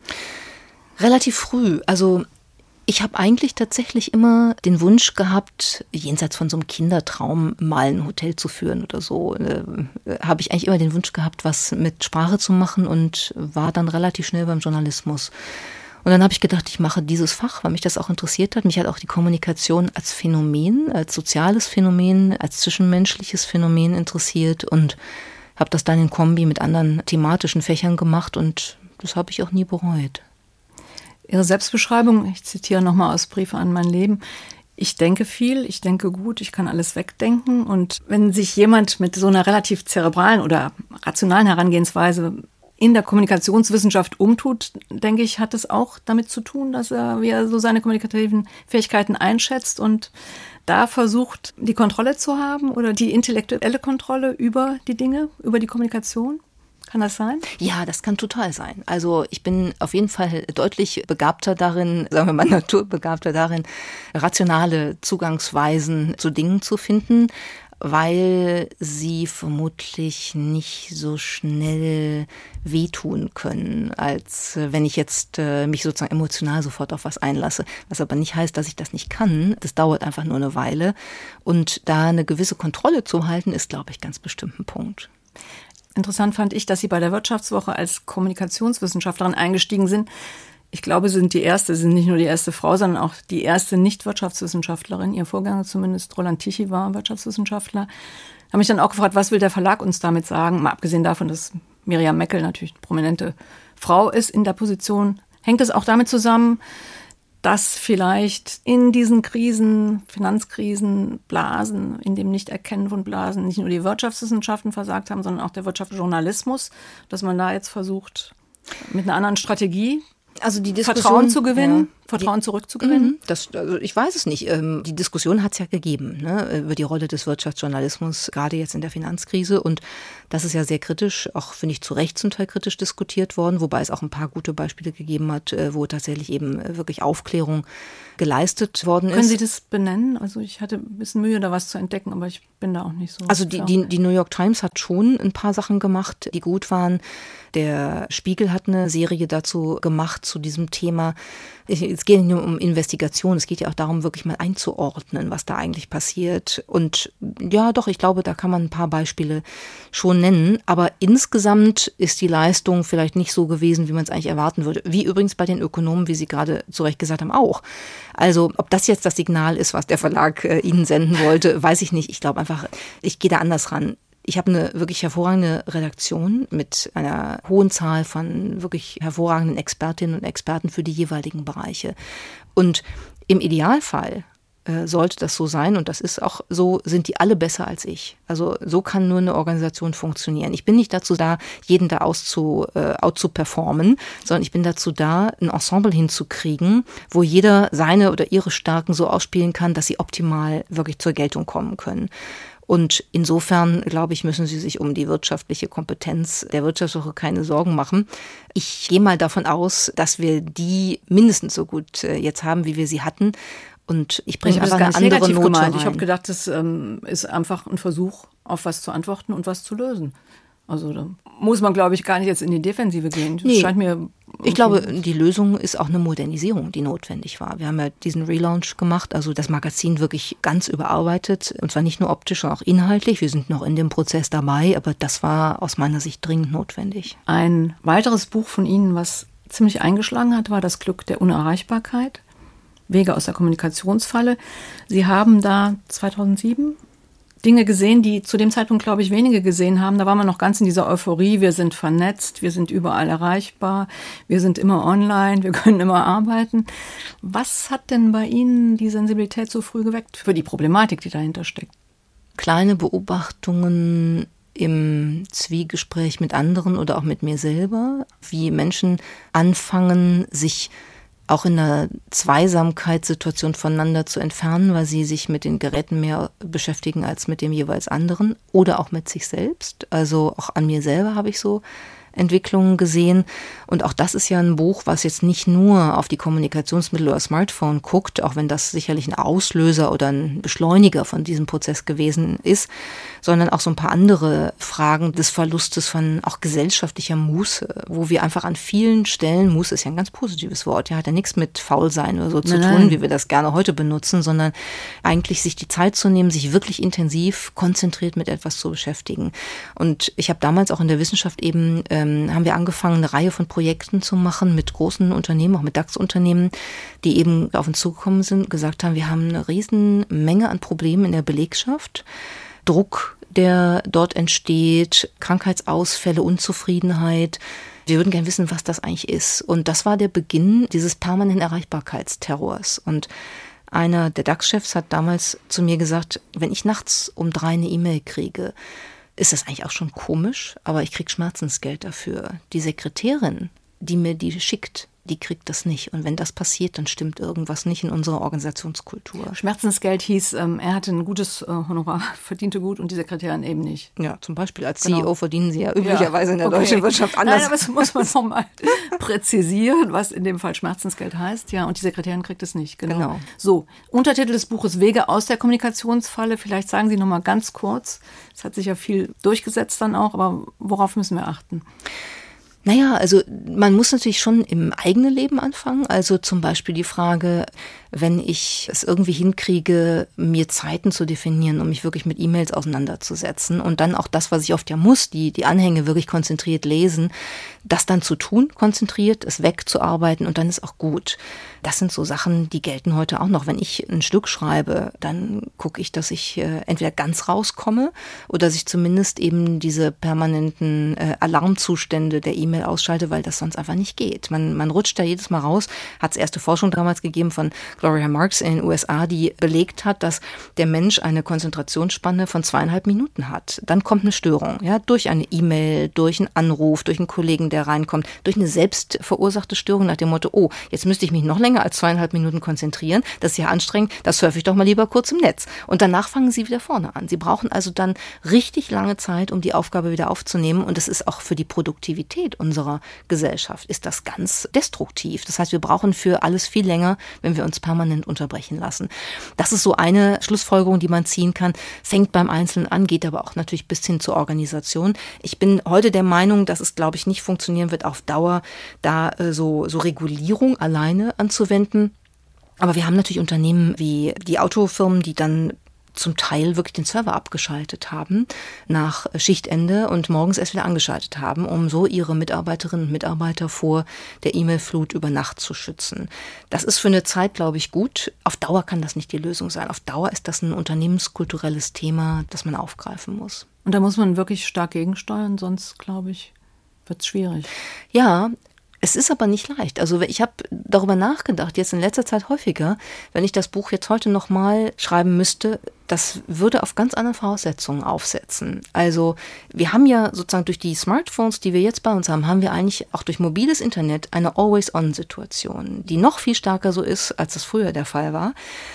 Relativ früh. Also ich habe eigentlich tatsächlich immer den Wunsch gehabt, jenseits von so einem Kindertraum mal ein Hotel zu führen oder so, äh, habe ich eigentlich immer den Wunsch gehabt, was mit Sprache zu machen und war dann relativ schnell beim Journalismus. Und dann habe ich gedacht, ich mache dieses Fach, weil mich das auch interessiert hat. Mich hat auch die Kommunikation als Phänomen, als soziales Phänomen, als zwischenmenschliches Phänomen interessiert und habe das dann in Kombi mit anderen thematischen Fächern gemacht und das habe ich auch nie bereut. Ihre Selbstbeschreibung, ich zitiere nochmal aus Briefe an mein Leben, ich denke viel, ich denke gut, ich kann alles wegdenken. Und wenn sich jemand mit so einer relativ zerebralen oder rationalen Herangehensweise in der Kommunikationswissenschaft umtut, denke ich, hat es auch damit zu tun, dass er, wie er so seine kommunikativen Fähigkeiten einschätzt und da versucht, die Kontrolle zu haben oder die intellektuelle Kontrolle über die Dinge, über die Kommunikation. Kann das sein? Ja, das kann total sein. Also ich bin auf jeden Fall deutlich begabter darin, sagen wir mal naturbegabter darin, rationale Zugangsweisen zu Dingen zu finden, weil sie vermutlich nicht so schnell wehtun können, als wenn ich jetzt äh, mich sozusagen emotional sofort auf was einlasse. Was aber nicht heißt, dass ich das nicht kann. Das dauert einfach nur eine Weile. Und da eine gewisse Kontrolle zu halten, ist, glaube ich, ganz bestimmt ein Punkt. Interessant fand ich, dass Sie bei der Wirtschaftswoche als Kommunikationswissenschaftlerin eingestiegen sind. Ich glaube, Sie sind die erste, Sie sind nicht nur die erste Frau, sondern auch die erste Nicht-Wirtschaftswissenschaftlerin. Ihr Vorgänger zumindest, Roland Tichy, war Wirtschaftswissenschaftler. Ich habe mich dann auch gefragt, was will der Verlag uns damit sagen? Mal abgesehen davon, dass Miriam Meckel natürlich eine prominente Frau ist in der Position. Hängt es auch damit zusammen, dass vielleicht in diesen Krisen, Finanzkrisen, Blasen, in dem Nicht-Erkennen von Blasen, nicht nur die Wirtschaftswissenschaften versagt haben, sondern auch der Wirtschaftsjournalismus, dass man da jetzt versucht, mit einer anderen Strategie Also die Diskussion, Vertrauen zu gewinnen, ja, Vertrauen die, zurückzugewinnen? Das, also ich weiß es nicht. Die Diskussion hat es ja gegeben, ne, über die Rolle des Wirtschaftsjournalismus, gerade jetzt in der Finanzkrise. Und das ist ja sehr kritisch, auch finde ich zu Recht zum Teil kritisch diskutiert worden, wobei es auch ein paar gute Beispiele gegeben hat, wo tatsächlich eben wirklich Aufklärung geleistet worden ist. Können Sie das benennen? Also ich hatte ein bisschen Mühe, da was zu entdecken, aber ich bin da auch nicht so. Also die, die, die New York Times hat schon ein paar Sachen gemacht, die gut waren. Der Spiegel hat eine Serie dazu gemacht, zu diesem Thema. Es geht nicht nur um Investigation, es geht ja auch darum, wirklich mal einzuordnen, was da eigentlich passiert. Und ja, doch, ich glaube, da kann man ein paar Beispiele schon nennen. Aber insgesamt ist die Leistung vielleicht nicht so gewesen, wie man es eigentlich erwarten würde. Wie übrigens bei den Ökonomen, wie Sie gerade zu Recht gesagt haben, auch. Also ob das jetzt das Signal ist, was der Verlag äh, Ihnen senden wollte, weiß ich nicht. Ich glaube einfach, ich gehe da anders ran. Ich habe eine wirklich hervorragende Redaktion mit einer hohen Zahl von wirklich hervorragenden Expertinnen und Experten für die jeweiligen Bereiche. Und im Idealfall äh, sollte das so sein, und das ist auch so, sind die alle besser als ich. Also so kann nur eine Organisation funktionieren. Ich bin nicht dazu da, jeden da auszu, äh, outzuperformen, sondern ich bin dazu da, ein Ensemble hinzukriegen, wo jeder seine oder ihre Stärken so ausspielen kann, dass sie optimal wirklich zur Geltung kommen können. Und insofern, glaube ich, müssen Sie sich um die wirtschaftliche Kompetenz der Wirtschaftswoche keine Sorgen machen. Ich gehe mal davon aus, dass wir die mindestens so gut jetzt haben, wie wir sie hatten. Und ich bringe einfach eine andere Note rein. Ich habe gedacht, das ähm, ist einfach ein Versuch, auf was zu antworten und was zu lösen. Also da muss man, glaube ich, gar nicht jetzt in die Defensive gehen. Das nee, scheint mir ich glaube, die Lösung ist auch eine Modernisierung, die notwendig war. Wir haben ja diesen Relaunch gemacht, also das Magazin wirklich ganz überarbeitet. Und zwar nicht nur optisch, sondern auch inhaltlich. Wir sind noch in dem Prozess dabei, aber das war aus meiner Sicht dringend notwendig. Ein weiteres Buch von Ihnen, was ziemlich eingeschlagen hat, war Das Glück der Unerreichbarkeit. Wege aus der Kommunikationsfalle. Sie haben da zweitausendsieben Dinge gesehen, die zu dem Zeitpunkt, glaube ich, wenige gesehen haben. Da waren wir noch ganz in dieser Euphorie. Wir sind vernetzt, wir sind überall erreichbar, wir sind immer online, wir können immer arbeiten. Was hat denn bei Ihnen die Sensibilität so früh geweckt für die Problematik, die dahinter steckt? Kleine Beobachtungen im Zwiegespräch mit anderen oder auch mit mir selber, wie Menschen anfangen, sich auch in einer Zweisamkeitssituation voneinander zu entfernen, weil sie sich mit den Geräten mehr beschäftigen als mit dem jeweils anderen oder auch mit sich selbst. Also auch an mir selber habe ich so Entwicklungen gesehen. Und auch das ist ja ein Buch, was jetzt nicht nur auf die Kommunikationsmittel oder Smartphone guckt, auch wenn das sicherlich ein Auslöser oder ein Beschleuniger von diesem Prozess gewesen ist, sondern auch so ein paar andere Fragen des Verlustes von auch gesellschaftlicher Muße, wo wir einfach an vielen Stellen, Muße ist ja ein ganz positives Wort, ja, hat ja nichts mit Faulsein oder so zu nein, tun, nein. wie wir das gerne heute benutzen, sondern eigentlich sich die Zeit zu nehmen, sich wirklich intensiv, konzentriert mit etwas zu beschäftigen. Und ich habe damals auch in der Wissenschaft eben Ähm, haben wir angefangen, eine Reihe von Projekten zu machen mit großen Unternehmen, auch mit DAX-Unternehmen, die eben auf uns zugekommen sind und gesagt haben, wir haben eine riesen Menge an Problemen in der Belegschaft, Druck, der dort entsteht, Krankheitsausfälle, Unzufriedenheit. Wir würden gerne wissen, was das eigentlich ist. Und das war der Beginn dieses permanenten Erreichbarkeitsterrors. Und einer der DAX-Chefs hat damals zu mir gesagt, wenn ich nachts um drei eine E-Mail kriege, ist das eigentlich auch schon komisch, aber ich kriege Schmerzensgeld dafür. Die Sekretärin, die mir die schickt, die kriegt das nicht. Und wenn das passiert, dann stimmt irgendwas nicht in unserer Organisationskultur. Schmerzensgeld hieß, ähm, er hatte ein gutes äh, Honorar, verdiente gut und die Sekretärin eben nicht. Ja, zum Beispiel als Genau. C E O verdienen sie ja üblicherweise ja, in der okay. deutschen Wirtschaft anders. Nein, aber das muss man nochmal präzisieren, was in dem Fall Schmerzensgeld heißt. Ja, und die Sekretärin kriegt es nicht. Genau. Genau. So, Untertitel des Buches Wege aus der Kommunikationsfalle. Vielleicht sagen Sie nochmal ganz kurz. Es hat sich ja viel durchgesetzt dann auch, aber worauf müssen wir achten? Naja, also man muss natürlich schon im eigenen Leben anfangen. Also zum Beispiel die Frage, wenn ich es irgendwie hinkriege, mir Zeiten zu definieren, um mich wirklich mit E-Mails auseinanderzusetzen und dann auch das, was ich oft ja muss, die, die Anhänge wirklich konzentriert lesen, das dann zu tun, konzentriert, es wegzuarbeiten und dann ist auch gut. Das sind so Sachen, die gelten heute auch noch. Wenn ich ein Stück schreibe, dann gucke ich, dass ich äh, entweder ganz rauskomme oder dass ich zumindest eben diese permanenten äh, Alarmzustände der E-Mail ausschalte, weil das sonst einfach nicht geht. Man, man rutscht da jedes Mal raus. Hat es erste Forschung damals gegeben von Gloria Marks in den U S A, die belegt hat, dass der Mensch eine Konzentrationsspanne von zweieinhalb Minuten hat. Dann kommt eine Störung, ja, durch eine E-Mail, durch einen Anruf, durch einen Kollegen, der reinkommt, durch eine selbst verursachte Störung nach dem Motto, oh, jetzt müsste ich mich noch länger als zweieinhalb Minuten konzentrieren. Das ist ja anstrengend, das surfe ich doch mal lieber kurz im Netz. Und danach fangen sie wieder vorne an. Sie brauchen also dann richtig lange Zeit, um die Aufgabe wieder aufzunehmen. Und das ist auch für die Produktivität unserer Gesellschaft, ist das ganz destruktiv. Das heißt, wir brauchen für alles viel länger, wenn wir uns permanent unterbrechen lassen. Das ist so eine Schlussfolgerung, die man ziehen kann. Fängt beim Einzelnen an, geht aber auch natürlich bis hin zur Organisation. Ich bin heute der Meinung, dass es, glaube ich, nicht funktionieren wird, auf Dauer da äh, so, so Regulierung alleine anzuwenden. Aber wir haben natürlich Unternehmen wie die Autofirmen, die dann zum Teil wirklich den Server abgeschaltet haben nach Schichtende und morgens erst wieder angeschaltet haben, um so ihre Mitarbeiterinnen und Mitarbeiter vor der E-Mail-Flut über Nacht zu schützen. Das ist für eine Zeit, glaube ich, gut. Auf Dauer kann das nicht die Lösung sein. Auf Dauer ist das ein unternehmenskulturelles Thema, das man aufgreifen muss. Und da muss man wirklich stark gegensteuern, sonst, glaube ich, wird es schwierig. Ja, es ist aber nicht leicht. Also ich habe darüber nachgedacht, jetzt in letzter Zeit häufiger, wenn ich das Buch jetzt heute nochmal schreiben müsste, das würde auf ganz anderen Voraussetzungen aufsetzen. Also wir haben ja sozusagen durch die Smartphones, die wir jetzt bei uns haben, haben wir eigentlich auch durch mobiles Internet eine Always-on-Situation, die noch viel stärker so ist, als das früher der Fall war,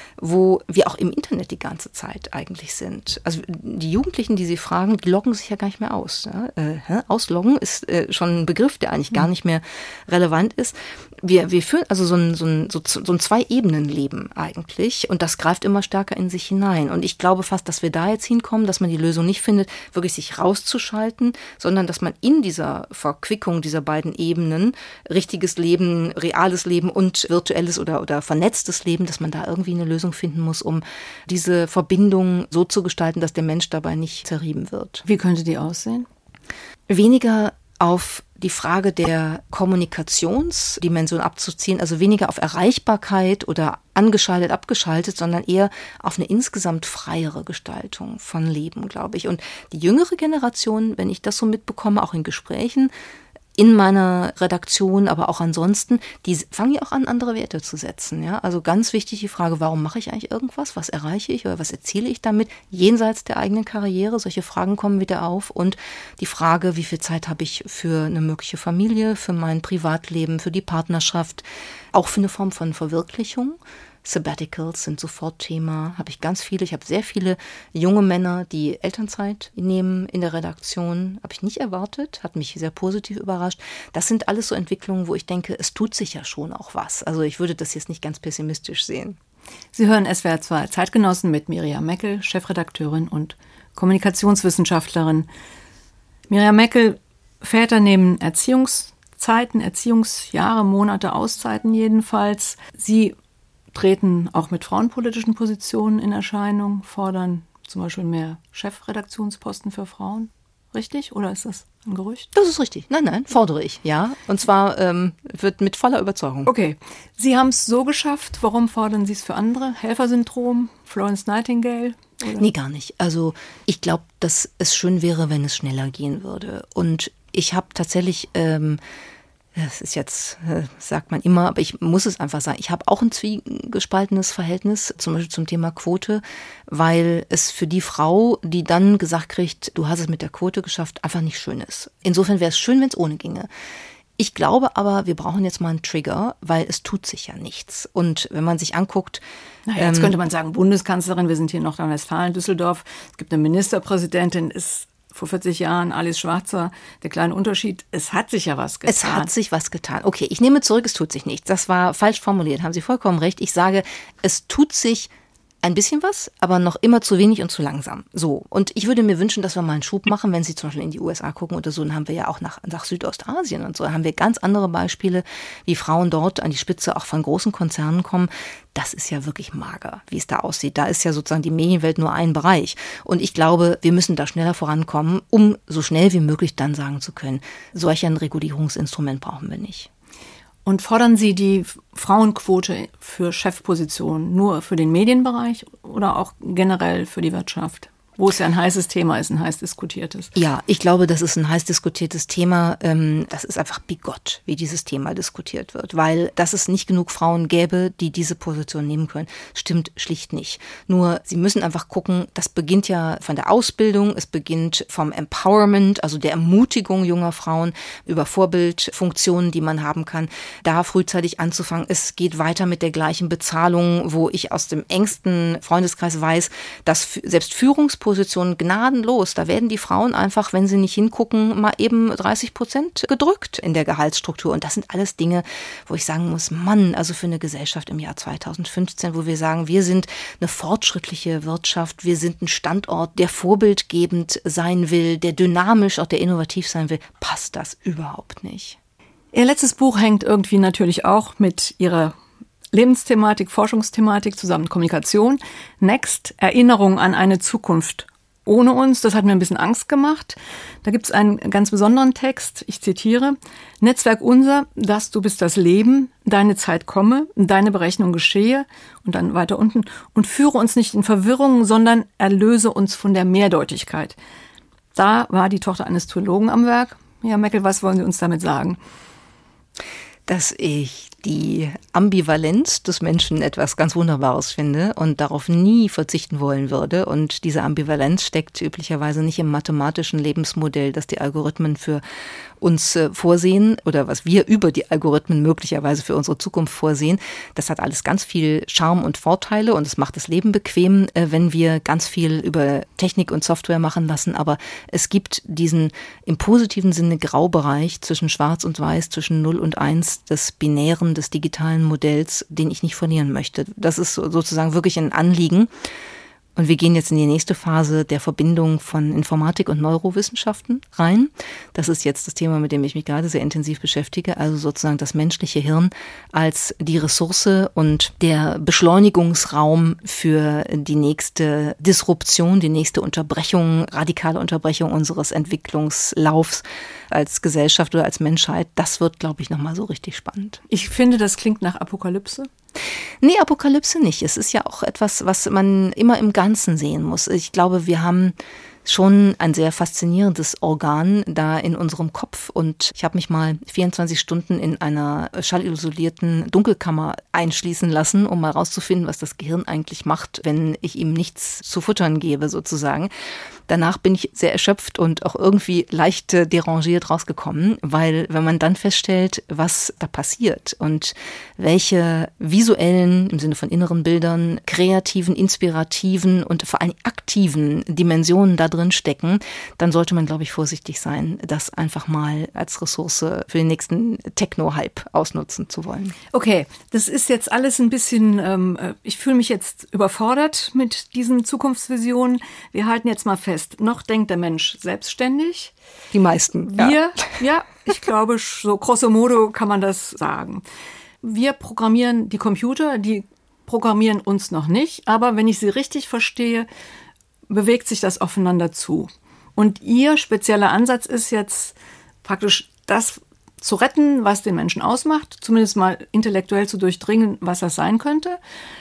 wo wir auch im Internet die ganze Zeit eigentlich sind. Also die Jugendlichen, die Sie fragen, die loggen sich ja gar nicht mehr aus. Ja? Äh, ausloggen ist äh, schon ein Begriff, der eigentlich gar nicht mehr relevant ist. Wir, wir führen also so ein, so ein, so, so ein Zwei-Ebenen-Leben eigentlich und das greift immer stärker in sich hinein. Und ich glaube fast, dass wir da jetzt hinkommen, dass man die Lösung nicht findet, wirklich sich rauszuschalten, sondern dass man in dieser Verquickung dieser beiden Ebenen, richtiges Leben, reales Leben und virtuelles oder, oder vernetztes Leben, dass man da irgendwie eine Lösung finden muss, um diese Verbindung so zu gestalten, dass der Mensch dabei nicht zerrieben wird. Wie könnte die aussehen? Weniger auf die Frage der Kommunikationsdimension abzuziehen, also weniger auf Erreichbarkeit oder angeschaltet, abgeschaltet, sondern eher auf eine insgesamt freiere Gestaltung von Leben, glaube ich. Und die jüngere Generation, wenn ich das so mitbekomme, auch in Gesprächen, in meiner Redaktion, aber auch ansonsten, die fangen ja auch an, andere Werte zu setzen. Ja? Also ganz wichtig die Frage, warum mache ich eigentlich irgendwas? Was erreiche ich oder was erziele ich damit? Jenseits der eigenen Karriere, solche Fragen kommen wieder auf. Und die Frage, wie viel Zeit habe ich für eine mögliche Familie, für mein Privatleben, für die Partnerschaft, auch für eine Form von Verwirklichung. Sabbaticals sind sofort Thema, habe ich ganz viele. Ich habe sehr viele junge Männer, die Elternzeit nehmen in der Redaktion. Habe ich nicht erwartet, hat mich sehr positiv überrascht. Das sind alles so Entwicklungen, wo ich denke, es tut sich ja schon auch was. Also ich würde das jetzt nicht ganz pessimistisch sehen. Sie hören S W R zwei Zeitgenossen mit Miriam Meckel, Chefredakteurin und Kommunikationswissenschaftlerin. Miriam Meckel, Väter nehmen Erziehungszeiten, Erziehungsjahre, Monate, Auszeiten jedenfalls. Sie treten auch mit frauenpolitischen Positionen in Erscheinung, fordern zum Beispiel mehr Chefredaktionsposten für Frauen. Richtig? Oder ist das ein Gerücht? Das ist richtig. Nein, nein, fordere ich, ja. Und zwar ähm, wird mit voller Überzeugung. Okay. Sie haben es so geschafft. Warum fordern Sie es für andere? Helfersyndrom? Florence Nightingale? Oder? Nee, gar nicht. Also ich glaube, dass es schön wäre, wenn es schneller gehen würde. Und ich habe tatsächlich Ähm, Das ist jetzt, sagt man immer, aber ich muss es einfach sagen, ich habe auch ein zwiegespaltenes Verhältnis, zum Beispiel zum Thema Quote, weil es für die Frau, die dann gesagt kriegt, du hast es mit der Quote geschafft, einfach nicht schön ist. Insofern wäre es schön, wenn es ohne ginge. Ich glaube aber, wir brauchen jetzt mal einen Trigger, weil es tut sich ja nichts. Und wenn man sich anguckt... Naja, jetzt ähm, könnte man sagen, Bundeskanzlerin, wir sind hier in Nordrhein-Westfalen, Düsseldorf, es gibt eine Ministerpräsidentin, ist vor vierzig Jahren Alice Schwarzer. Der kleine Unterschied, es hat sich ja was getan. Es hat sich was getan. Okay, ich nehme zurück, es tut sich nichts. Das war falsch formuliert, haben Sie vollkommen recht. Ich sage, es tut sich ein bisschen was, aber noch immer zu wenig und zu langsam. So. Und ich würde mir wünschen, dass wir mal einen Schub machen, wenn Sie zum Beispiel in die U S A gucken oder so, dann haben wir ja auch nach, nach Südostasien und so, dann haben wir ganz andere Beispiele, wie Frauen dort an die Spitze auch von großen Konzernen kommen. Das ist ja wirklich mager, wie es da aussieht. Da ist ja sozusagen die Medienwelt nur ein Bereich. Und ich glaube, wir müssen da schneller vorankommen, um so schnell wie möglich dann sagen zu können, solch ein Regulierungsinstrument brauchen wir nicht. Und fordern Sie die Frauenquote für Chefpositionen nur für den Medienbereich oder auch generell für die Wirtschaft? Wo es ja ein heißes Thema ist, ein heiß diskutiertes. Ja, ich glaube, das ist ein heiß diskutiertes Thema. Das ist einfach bigott, wie dieses Thema diskutiert wird, weil dass es nicht genug Frauen gäbe, die diese Position nehmen können, stimmt schlicht nicht. Nur, sie müssen einfach gucken, das beginnt ja von der Ausbildung, es beginnt vom Empowerment, also der Ermutigung junger Frauen über Vorbildfunktionen, die man haben kann, da frühzeitig anzufangen. Es geht weiter mit der gleichen Bezahlung, wo ich aus dem engsten Freundeskreis weiß, dass selbst Führungspositionen Positionen gnadenlos. Da werden die Frauen einfach, wenn sie nicht hingucken, mal eben dreißig Prozent gedrückt in der Gehaltsstruktur. Und das sind alles Dinge, wo ich sagen muss, Mann, also für eine Gesellschaft im Jahr zweitausendfünfzehn, wo wir sagen, wir sind eine fortschrittliche Wirtschaft, wir sind ein Standort, der vorbildgebend sein will, der dynamisch, auch der innovativ sein will, passt das überhaupt nicht. Ihr letztes Buch hängt irgendwie natürlich auch mit Ihrer Lebensthematik, Forschungsthematik zusammen, Kommunikation. Next, Erinnerung an eine Zukunft ohne uns. Das hat mir ein bisschen Angst gemacht. Da gibt es einen ganz besonderen Text. Ich zitiere. Netzwerk unser, dass du bist das Leben, deine Zeit komme, deine Berechnung geschehe und dann weiter unten und führe uns nicht in Verwirrung, sondern erlöse uns von der Mehrdeutigkeit. Da war die Tochter eines Theologen am Werk. Ja, Meckel, was wollen Sie uns damit sagen? Dass ich die Ambivalenz des Menschen etwas ganz Wunderbares finde und darauf nie verzichten wollen würde. Und diese Ambivalenz steckt üblicherweise nicht im mathematischen Lebensmodell, das die Algorithmen für uns vorsehen oder was wir über die Algorithmen möglicherweise für unsere Zukunft vorsehen. Das hat alles ganz viel Charme und Vorteile und es macht das Leben bequem, wenn wir ganz viel über Technik und Software machen lassen. Aber es gibt diesen im positiven Sinne Graubereich zwischen Schwarz und Weiß, zwischen null und eins des binären, des digitalen Modells, den ich nicht verlieren möchte. Das ist sozusagen wirklich ein Anliegen. Und wir gehen jetzt in die nächste Phase der Verbindung von Informatik und Neurowissenschaften rein. Das ist jetzt das Thema, mit dem ich mich gerade sehr intensiv beschäftige. Also sozusagen das menschliche Hirn als die Ressource und der Beschleunigungsraum für die nächste Disruption, die nächste Unterbrechung, radikale Unterbrechung unseres Entwicklungslaufs als Gesellschaft oder als Menschheit. Das wird, glaube ich, nochmal so richtig spannend. Ich finde, das klingt nach Apokalypse. Nee, Apokalypse nicht. Es ist ja auch etwas, was man immer im Ganzen sehen muss. Ich glaube, wir haben schon ein sehr faszinierendes Organ da in unserem Kopf. Und ich habe mich mal vierundzwanzig Stunden in einer schallisolierten Dunkelkammer einschließen lassen, um mal rauszufinden, was das Gehirn eigentlich macht, wenn ich ihm nichts zu futtern gebe, sozusagen. Danach bin ich sehr erschöpft und auch irgendwie leicht derangiert rausgekommen, weil wenn man dann feststellt, was da passiert und welche visuellen, im Sinne von inneren Bildern, kreativen, inspirativen und vor allem aktiven Dimensionen da drin stecken, dann sollte man, glaube ich, vorsichtig sein, das einfach mal als Ressource für den nächsten Techno-Hype ausnutzen zu wollen. Okay, das ist jetzt alles ein bisschen, ähm, ich fühle mich jetzt überfordert mit diesen Zukunftsvisionen. Wir halten jetzt mal fest, noch denkt der Mensch selbstständig. Die meisten. Wir, ja, ja ich glaube, so grosso modo kann man das sagen. Wir programmieren die Computer, die programmieren uns noch nicht, aber wenn ich sie richtig verstehe, bewegt sich das aufeinander zu. Und Ihr spezieller Ansatz ist jetzt praktisch das zu retten, was den Menschen ausmacht, zumindest mal intellektuell zu durchdringen, was das sein könnte.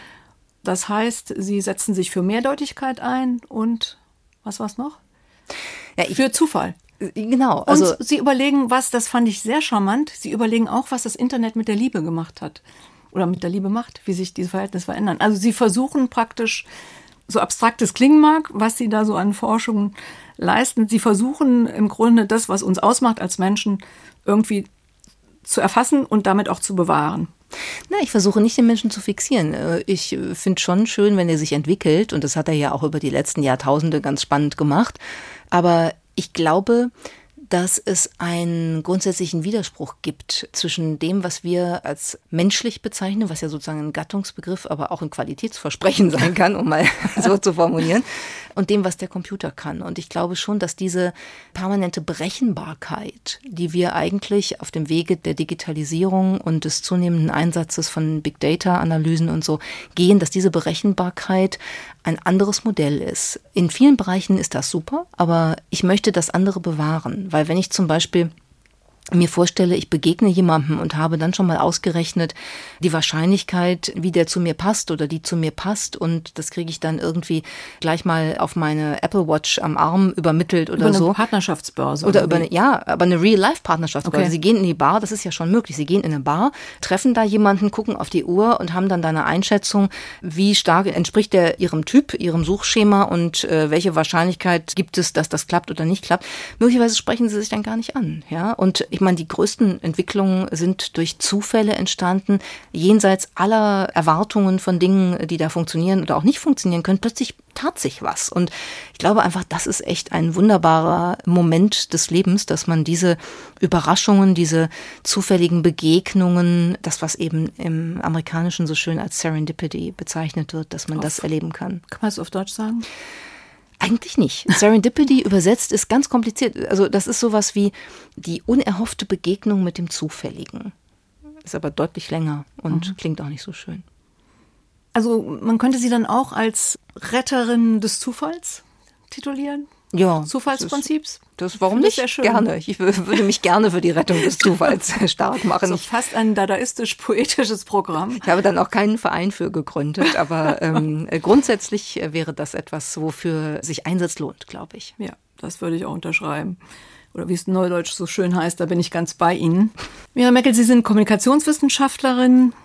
Das heißt, Sie setzen sich für Mehrdeutigkeit ein und was war's noch? Ja, ich, für Zufall. Genau. Also und sie überlegen, was, das fand ich sehr charmant, sie überlegen auch, was das Internet mit der Liebe gemacht hat. Oder mit der Liebe macht, wie sich diese Verhältnisse verändern. Also sie versuchen praktisch, so abstrakt es klingen mag, was sie da so an Forschungen leisten, sie versuchen im Grunde das, was uns ausmacht als Menschen, irgendwie zu erfassen und damit auch zu bewahren. Na, ich versuche nicht, den Menschen zu fixieren. Ich finde schon schön, wenn er sich entwickelt. Und das hat er ja auch über die letzten Jahrtausende ganz spannend gemacht. Aber ich glaube, dass es einen grundsätzlichen Widerspruch gibt zwischen dem, was wir als menschlich bezeichnen, was ja sozusagen ein Gattungsbegriff, aber auch ein Qualitätsversprechen sein kann, um mal so zu formulieren, und dem, was der Computer kann. Und ich glaube schon, dass diese permanente Berechenbarkeit, die wir eigentlich auf dem Wege der Digitalisierung und des zunehmenden Einsatzes von Big Data-Analysen und so gehen, dass diese Berechenbarkeit ein anderes Modell ist. In vielen Bereichen ist das super, aber ich möchte das andere bewahren, weil wenn ich zum Beispiel mir vorstelle, ich begegne jemandem und habe dann schon mal ausgerechnet die Wahrscheinlichkeit, wie der zu mir passt oder die zu mir passt, und das kriege ich dann irgendwie gleich mal auf meine Apple Watch am Arm übermittelt oder über so. Eine Partnerschaftsbörse. Oder, oder über eine, ja, aber eine Real-Life-Partnerschaftsbörse. Okay. Sie gehen in die Bar, das ist ja schon möglich. Sie gehen in eine Bar, treffen da jemanden, gucken auf die Uhr und haben dann da eine Einschätzung, wie stark entspricht der ihrem Typ, ihrem Suchschema und äh, welche Wahrscheinlichkeit gibt es, dass das klappt oder nicht klappt. Möglicherweise sprechen sie sich dann gar nicht an, ja, und ich meine, die größten Entwicklungen sind durch Zufälle entstanden, jenseits aller Erwartungen von Dingen, die da funktionieren oder auch nicht funktionieren können. Plötzlich tat sich was. Und ich glaube einfach, das ist echt ein wunderbarer Moment des Lebens, dass man diese Überraschungen, diese zufälligen Begegnungen, das, was eben im Amerikanischen so schön als Serendipity bezeichnet wird, dass man auf, das erleben kann. Kann man es auf Deutsch sagen? Eigentlich nicht. Serendipity übersetzt ist ganz kompliziert. Also das ist sowas wie die unerhoffte Begegnung mit dem Zufälligen. Ist aber deutlich länger und mhm. klingt auch nicht so schön. Also man könnte sie dann auch als Retterin des Zufalls titulieren? Ja. Zufallsprinzips? Das, warum nicht? Sehr schön. Gerne. Ich würde mich gerne für die Rettung des Zufalls stark machen. So fast ein dadaistisch-poetisches Programm. Ich habe dann auch keinen Verein für gegründet, aber ähm, grundsätzlich wäre das etwas, wofür sich Einsatz lohnt, glaube ich. Ja, das würde ich auch unterschreiben. Oder wie es neudeutsch so schön heißt, da bin ich ganz bei Ihnen. Miriam Meckel, Sie sind Kommunikationswissenschaftlerin.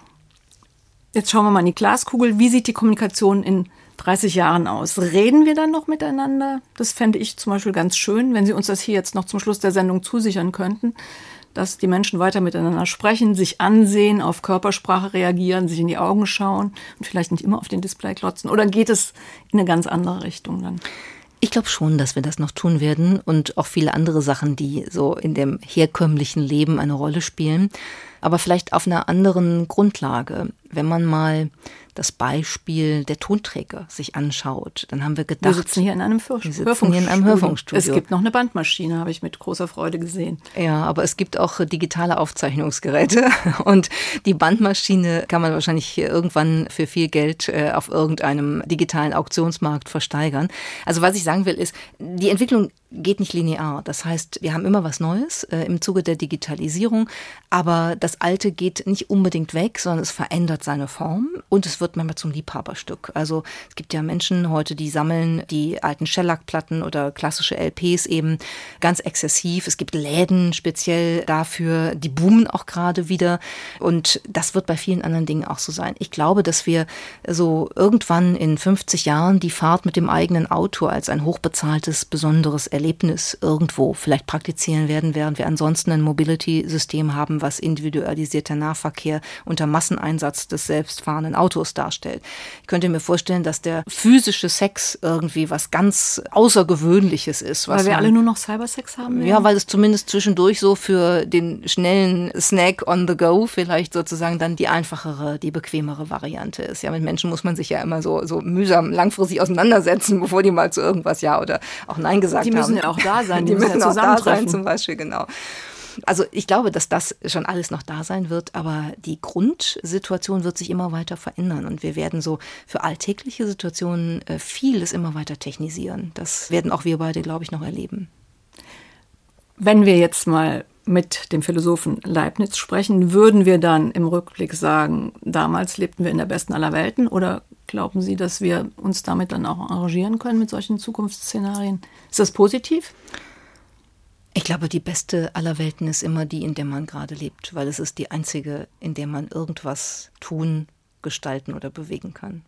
Jetzt schauen wir mal in die Glaskugel. Wie sieht die Kommunikation in dreißig Jahren aus? Reden wir dann noch miteinander? Das fände ich zum Beispiel ganz schön, wenn Sie uns das hier jetzt noch zum Schluss der Sendung zusichern könnten, dass die Menschen weiter miteinander sprechen, sich ansehen, auf Körpersprache reagieren, sich in die Augen schauen und vielleicht nicht immer auf den Display glotzen. Oder geht es in eine ganz andere Richtung dann? Ich glaube schon, dass wir das noch tun werden und auch viele andere Sachen, die so in dem herkömmlichen Leben eine Rolle spielen, aber vielleicht auf einer anderen Grundlage. Wenn man mal das Beispiel der Tonträger sich anschaut, dann haben wir gedacht... Wir sitzen hier in einem Hörf- wir sitzen hier in einem Hörfunkstudio. Es gibt noch eine Bandmaschine, habe ich mit großer Freude gesehen. Ja, aber es gibt auch digitale Aufzeichnungsgeräte und die Bandmaschine kann man wahrscheinlich irgendwann für viel Geld auf irgendeinem digitalen Auktionsmarkt versteigern. Also was ich sagen will ist, die Entwicklung geht nicht linear. Das heißt, wir haben immer was Neues äh, im Zuge der Digitalisierung, aber das Alte geht nicht unbedingt weg, sondern es verändert seine Form und es wird manchmal zum Liebhaberstück. Also es gibt ja Menschen heute, die sammeln die alten Shellac-Platten oder klassische L Ps eben ganz exzessiv. Es gibt Läden speziell dafür, die boomen auch gerade wieder und das wird bei vielen anderen Dingen auch so sein. Ich glaube, dass wir so irgendwann in fünfzig Jahren die Fahrt mit dem eigenen Auto als ein hochbezahltes, besonderes Erlebnis irgendwo vielleicht praktizieren werden, während wir ansonsten ein Mobility-System haben, was individualisierter Nahverkehr unter Masseneinsatz des selbstfahrenden Autos darstellt. Ich könnte mir vorstellen, dass der physische Sex irgendwie was ganz Außergewöhnliches ist. Was weil wir man, alle nur noch Cybersex haben? Ja, weil es zumindest zwischendurch so für den schnellen Snack on the go vielleicht sozusagen dann die einfachere, die bequemere Variante ist. Ja, mit Menschen muss man sich ja immer so, so mühsam langfristig auseinandersetzen, bevor die mal zu irgendwas Ja oder auch Nein gesagt haben. Die müssen ja auch da sein, die, die müssen, müssen ja auch da sein zusammentreffen. zum Beispiel, genau. Also ich glaube, dass das schon alles noch da sein wird, aber die Grundsituation wird sich immer weiter verändern und wir werden so für alltägliche Situationen vieles immer weiter technisieren. Das werden auch wir beide, glaube ich, noch erleben. Wenn wir jetzt mal mit dem Philosophen Leibniz sprechen, würden wir dann im Rückblick sagen, damals lebten wir in der besten aller Welten, oder glauben Sie, dass wir uns damit dann auch arrangieren können mit solchen Zukunftsszenarien? Ist das positiv? Ich glaube, die beste aller Welten ist immer die, in der man gerade lebt, weil es ist die einzige, in der man irgendwas tun, gestalten oder bewegen kann.